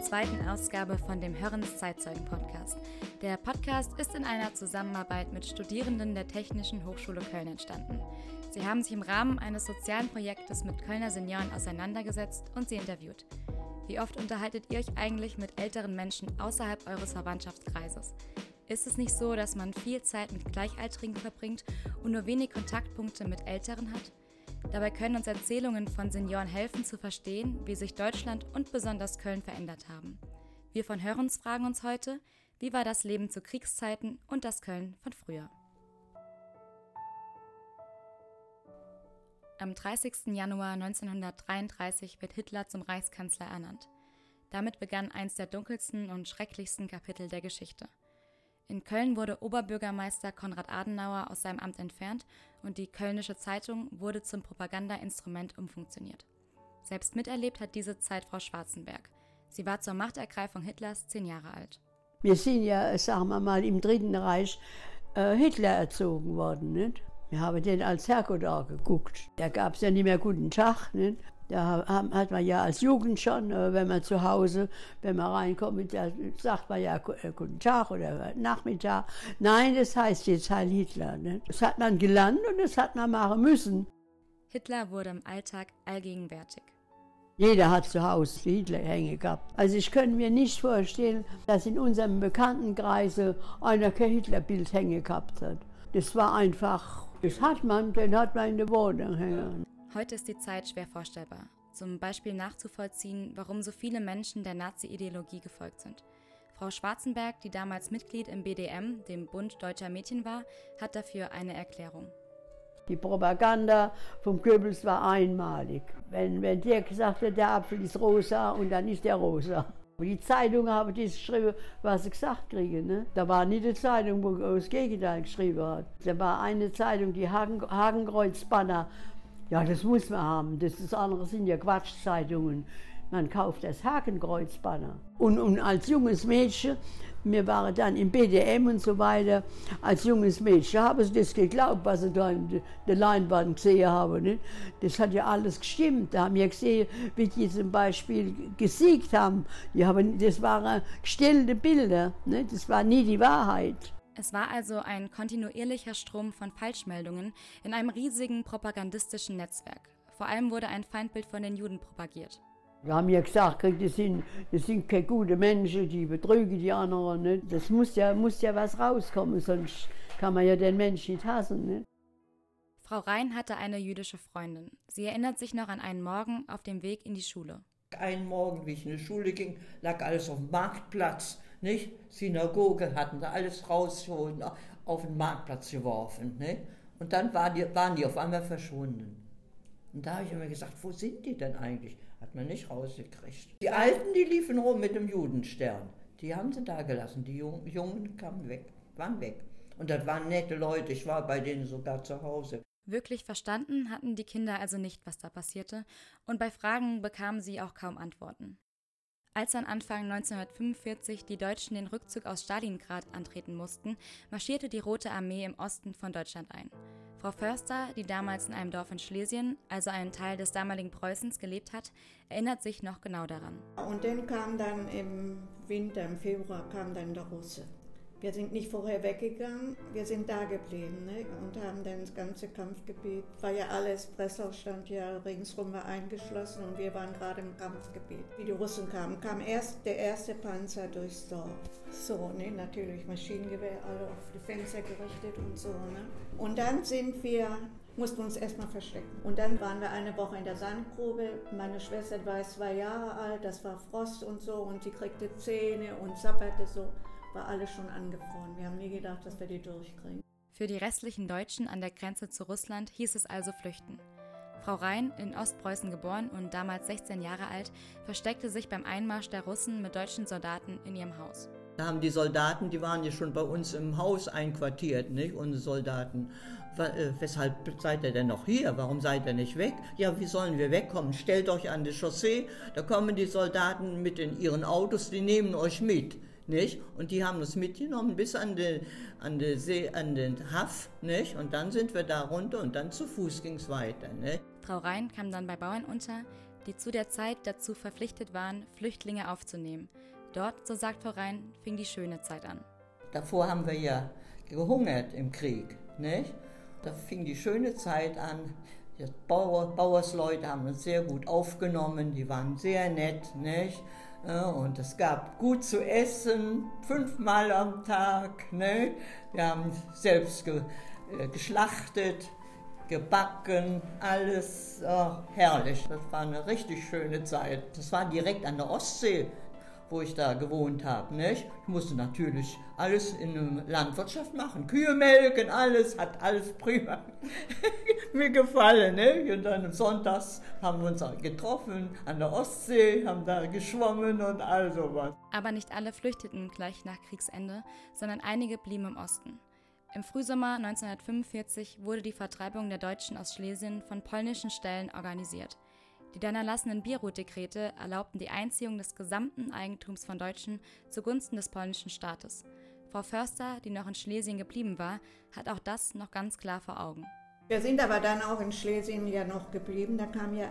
zweiten Ausgabe von dem Hörrens Zeitzeugen-Podcast. Der Podcast ist in einer Zusammenarbeit mit Studierenden der Technischen Hochschule Köln entstanden. Sie haben sich im Rahmen eines sozialen Projektes mit Kölner Senioren auseinandergesetzt und sie interviewt. Wie oft unterhaltet ihr euch eigentlich mit älteren Menschen außerhalb eures Verwandtschaftskreises? Ist es nicht so, dass man viel Zeit mit Gleichaltrigen verbringt und nur wenig Kontaktpunkte mit Älteren hat? Dabei können uns Erzählungen von Senioren helfen zu verstehen, wie sich Deutschland und besonders Köln verändert haben. Wir von Hörrens fragen uns heute, wie war das Leben zu Kriegszeiten und das Köln von früher? Am 30. Januar 1933 wird Hitler zum Reichskanzler ernannt. Damit begann eins der dunkelsten und schrecklichsten Kapitel der Geschichte. In Köln wurde Oberbürgermeister Konrad Adenauer aus seinem Amt entfernt und die Kölnische Zeitung wurde zum Propagandainstrument umfunktioniert. Selbst miterlebt hat diese Zeit Frau Schwarzenberg. Sie war zur Machtergreifung Hitlers 10 Jahre alt. Wir sind ja, sagen wir mal, im Dritten Reich Hitler erzogen worden, nicht? Wir haben den als Herrgott angeguckt. Da gab es ja nicht mehr guten Tag, nicht? Da hat man ja als Jugend schon, wenn man zu Hause, wenn man reinkommt, da sagt man ja guten Tag oder Nachmittag. Nein, das heißt jetzt Heil Hitler. Ne? Das hat man gelernt und das hat man machen müssen. Hitler wurde im Alltag allgegenwärtig. Jeder hat zu Hause Hitlerhänge gehabt. Also ich könnte mir nicht vorstellen, dass in unserem Bekanntenkreise einer kein Hitlerbild hängen gehabt hat. Das war einfach, den hat man in der Wohnung hängen. Heute ist die Zeit schwer vorstellbar. Zum Beispiel nachzuvollziehen, warum so viele Menschen der Nazi-Ideologie gefolgt sind. Frau Schwarzenberg, die damals Mitglied im BDM, dem Bund Deutscher Mädchen war, hat dafür eine Erklärung. Die Propaganda vom Goebbels war einmalig. Wenn der gesagt hat, der Apfel ist rosa und dann ist der rosa. Die Zeitung haben das geschrieben, was sie gesagt kriegen. Ne? Da war nicht eine Zeitung, wo das Gegenteil geschrieben hat. Da war eine Zeitung, die Hakenkreuz-Banner. Ja, das muss man haben. Das andere sind ja Quatschzeitungen. Man kauft das Hakenkreuzbanner. Und als junges Mädchen, wir waren dann im BDM und so weiter, als junges Mädchen haben sie das geglaubt, was sie da in der Leinwand gesehen haben. Nicht? Das hat ja alles gestimmt. Da haben wir gesehen, wie die zum Beispiel gesiegt haben. Das waren gestellte Bilder. Nicht? Das war nie die Wahrheit. Es war also ein kontinuierlicher Strom von Falschmeldungen in einem riesigen propagandistischen Netzwerk. Vor allem wurde ein Feindbild von den Juden propagiert. Wir haben ja gesagt, das sind keine guten Menschen, die betrügen die anderen. Nicht? Das muss ja was rauskommen, sonst kann man ja den Menschen nicht hassen. Nicht? Frau Rhein hatte eine jüdische Freundin. Sie erinnert sich noch an einen Morgen auf dem Weg in die Schule. Einen Morgen, wie ich in die Schule ging, lag alles auf dem Marktplatz. Nicht? Synagoge hatten da alles rausgeholt, auf den Marktplatz geworfen. Nicht? Und dann waren die auf einmal verschwunden. Und da habe ich immer gesagt, wo sind die denn eigentlich? Hat man nicht rausgekriegt. Die Alten, die liefen rum mit dem Judenstern. Die haben sie da gelassen. Die Jungen waren weg. Und das waren nette Leute. Ich war bei denen sogar zu Hause. Wirklich verstanden hatten die Kinder also nicht, was da passierte. Und bei Fragen bekamen sie auch kaum Antworten. Als dann Anfang 1945 die Deutschen den Rückzug aus Stalingrad antreten mussten, marschierte die Rote Armee im Osten von Deutschland ein. Frau Förster, die damals in einem Dorf in Schlesien, also einen Teil des damaligen Preußens, gelebt hat, erinnert sich noch genau daran. Und dann kam dann im Winter, im Februar, kam dann der Russe. Wir sind nicht vorher weggegangen, wir sind da geblieben, ne? Und haben dann das ganze Kampfgebiet, war ja alles, Pressau stand ja ringsrum war eingeschlossen und wir waren gerade im Kampfgebiet. Wie die Russen kamen, kam erst der erste Panzer durchs Dorf. So, ne? Natürlich Maschinengewehr, alle auf die Fenster gerichtet und so. Ne? Und dann mussten uns erstmal verstecken. Und dann waren wir eine Woche in der Sandgrube. Meine Schwester war 2 Jahre alt, das war Frost und so und sie kriegte Zähne und zapperte so. War alles schon angefroren. Wir haben nie gedacht, dass wir die durchkriegen. Für die restlichen Deutschen an der Grenze zu Russland hieß es also flüchten. Frau Rhein, in Ostpreußen geboren und damals 16 Jahre alt, versteckte sich beim Einmarsch der Russen mit deutschen Soldaten in ihrem Haus. Da haben die Soldaten, die waren ja schon bei uns im Haus einquartiert, nicht? Unsere Soldaten. Weshalb seid ihr denn noch hier? Warum seid ihr nicht weg? Ja, wie sollen wir wegkommen? Stellt euch an die Chaussee, da kommen die Soldaten mit in ihren Autos, die nehmen euch mit. Nicht? Und die haben uns mitgenommen bis an den Haff, nicht? Und dann sind wir da runter und dann zu Fuß ging es weiter. Nicht? Frau Rhein kam dann bei Bauern unter, die zu der Zeit dazu verpflichtet waren, Flüchtlinge aufzunehmen. Dort, so sagt Frau Rhein, fing die schöne Zeit an. Davor haben wir ja gehungert im Krieg, nicht? Da fing die schöne Zeit an. Die Bauersleute haben uns sehr gut aufgenommen, die waren sehr nett, nicht? Und es gab gut zu essen, 5-mal am Tag, nicht? Wir haben selbst geschlachtet, gebacken, alles herrlich. Das war eine richtig schöne Zeit. Das war direkt an der Ostsee, wo ich da gewohnt habe, nicht? Ich musste natürlich alles in der Landwirtschaft machen, Kühe melken, hat alles prima mir gefallen, nicht? Und dann sonntags haben wir uns getroffen an der Ostsee, haben da geschwommen und all sowas. Aber nicht alle flüchteten gleich nach Kriegsende, sondern einige blieben im Osten. Im Frühsommer 1945 wurde die Vertreibung der Deutschen aus Schlesien von polnischen Stellen organisiert. Die dann erlassenen Bierut-Dekrete erlaubten die Einziehung des gesamten Eigentums von Deutschen zugunsten des polnischen Staates. Frau Förster, die noch in Schlesien geblieben war, hat auch das noch ganz klar vor Augen. Wir sind aber dann auch in Schlesien ja noch geblieben. Da kam ja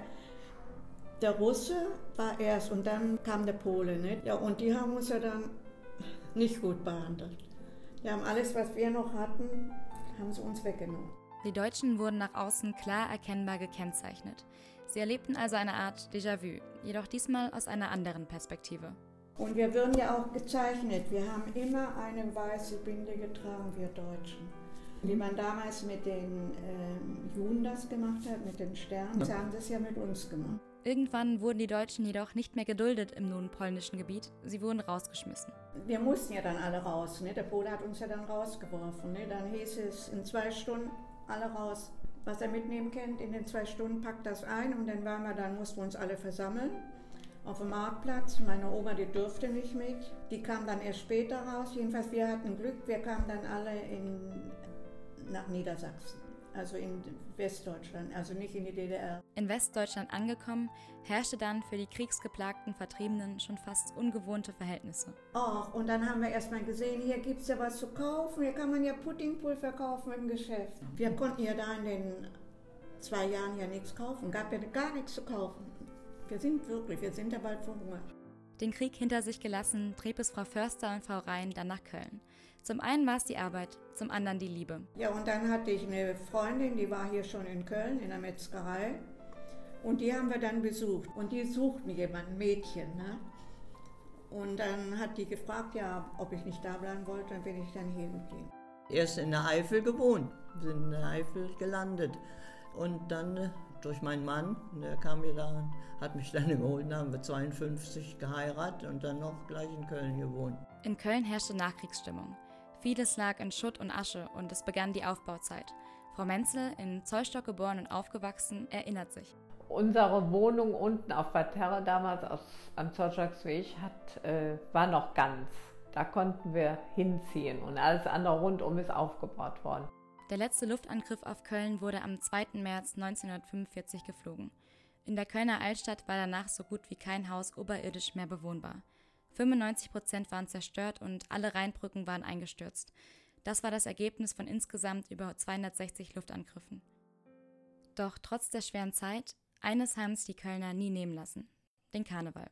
der Russe, war erst, und dann kam der Pole. Ne? Ja, und die haben uns ja dann nicht gut behandelt. Die haben alles, was wir noch hatten, haben sie uns weggenommen. Die Deutschen wurden nach außen klar erkennbar gekennzeichnet. Sie erlebten also eine Art Déjà-vu, jedoch diesmal aus einer anderen Perspektive. Und wir würden ja auch gezeichnet. Wir haben immer eine weiße Binde getragen, wir Deutschen. Wie man damals mit den Juden das gemacht hat, mit den Sternen, sie haben das ja mit uns gemacht. Irgendwann wurden die Deutschen jedoch nicht mehr geduldet im nun polnischen Gebiet. Sie wurden rausgeschmissen. Wir mussten ja dann alle raus. Ne? Der Pole hat uns ja dann rausgeworfen. Ne? Dann hieß es in 2 Stunden alle raus. Was er mitnehmen kennt, in den 2 Stunden packt das ein und dann mussten wir uns alle versammeln auf dem Marktplatz. Meine Oma, die durfte nicht mit, die kam dann erst später raus. Jedenfalls, wir hatten Glück, wir kamen dann alle nach Niedersachsen, also in Westdeutschland, also nicht in die DDR. In Westdeutschland angekommen, herrschte dann für die kriegsgeplagten Vertriebenen schon fast ungewohnte Verhältnisse. Ach, und dann haben wir erstmal gesehen, hier gibt es ja was zu kaufen, hier kann man ja Puddingpulver kaufen im Geschäft. Wir konnten ja da in den 2 Jahren ja nichts kaufen, gab ja gar nichts zu kaufen. Wir sind ja bald verhungert. Den Krieg hinter sich gelassen, trieb es Frau Förster und Frau Rhein dann nach Köln. Zum einen war es die Arbeit, zum anderen die Liebe. Ja, und dann hatte ich eine Freundin, die war hier schon in Köln, in der Metzgerei. Und die haben wir dann besucht. Und die suchten jemanden, ein Mädchen. Ne? Und dann hat die gefragt, ja, ob ich nicht da bleiben wollte, dann bin ich dann hier geblieben. Erst in der Eifel gewohnt, sind in der Eifel gelandet. Und dann durch meinen Mann, der kam mir da und hat mich dann geholt, da haben wir 52 geheiratet und dann noch gleich in Köln gewohnt. In Köln herrschte Nachkriegsstimmung. Vieles lag in Schutt und Asche und es begann die Aufbauzeit. Frau Menzel, in Zollstock geboren und aufgewachsen, erinnert sich. Unsere Wohnung unten auf Parterre damals am Zollstocksweg war noch ganz. Da konnten wir hinziehen und alles andere rundum ist aufgebaut worden. Der letzte Luftangriff auf Köln wurde am 2. März 1945 geflogen. In der Kölner Altstadt war danach so gut wie kein Haus oberirdisch mehr bewohnbar. 95% waren zerstört und alle Rheinbrücken waren eingestürzt. Das war das Ergebnis von insgesamt über 260 Luftangriffen. Doch trotz der schweren Zeit, eines haben es die Kölner nie nehmen lassen: den Karneval.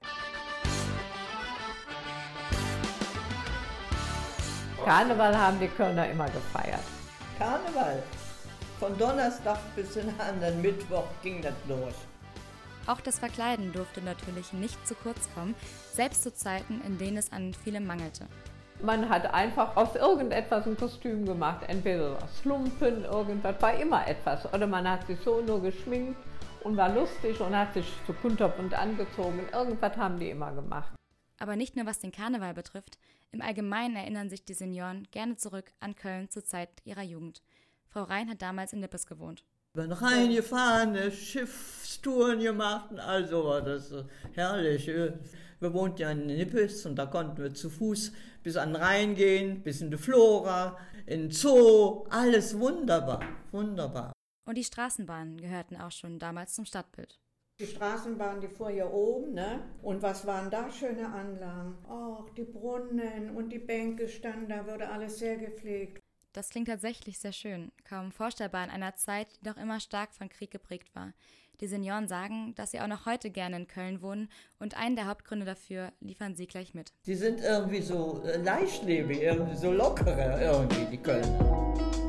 Karneval haben die Kölner immer gefeiert. Karneval. Von Donnerstag bis den anderen Mittwoch ging das los. Auch das Verkleiden durfte natürlich nicht zu kurz kommen, selbst zu Zeiten, in denen es an vielem mangelte. Man hat einfach aus irgendetwas ein Kostüm gemacht, entweder Slumpen, irgendwas, war immer etwas. Oder man hat sich so nur geschminkt und war lustig und hat sich so kunterbunt angezogen. Irgendwas haben die immer gemacht. Aber nicht nur was den Karneval betrifft, im Allgemeinen erinnern sich die Senioren gerne zurück an Köln zur Zeit ihrer Jugend. Frau Rhein hat damals in Nippes gewohnt. Wir sind reingefahren, Schiffstouren gemacht und all sowas. Das ist herrlich. Wir wohnten ja in Nippes und da konnten wir zu Fuß bis an den Rhein gehen, bis in die Flora, in den Zoo. Alles wunderbar, wunderbar. Und die Straßenbahnen gehörten auch schon damals zum Stadtbild. Die Straßenbahn, die fuhr hier oben, ne? Und was waren da schöne Anlagen? Ach, die Brunnen und die Bänke standen, da wurde alles sehr gepflegt. Das klingt tatsächlich sehr schön, kaum vorstellbar in einer Zeit, die doch immer stark von Krieg geprägt war. Die Senioren sagen, dass sie auch noch heute gerne in Köln wohnen und einen der Hauptgründe dafür liefern sie gleich mit. Die sind irgendwie so leichtlebig, irgendwie so lockerer irgendwie, die Kölner.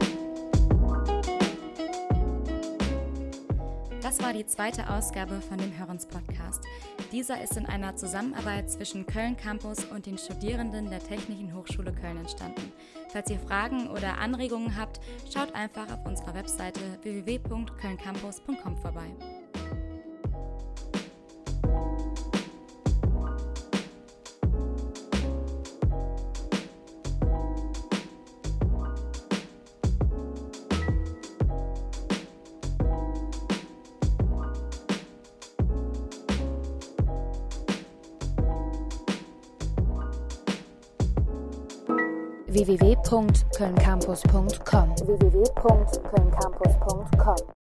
Das war die zweite Ausgabe von dem Hörens-Podcast. Dieser ist in einer Zusammenarbeit zwischen Köln Campus und den Studierenden der Technischen Hochschule Köln entstanden. Falls ihr Fragen oder Anregungen habt, schaut einfach auf unserer Webseite www.kölncampus.com vorbei. www.kölncampus.com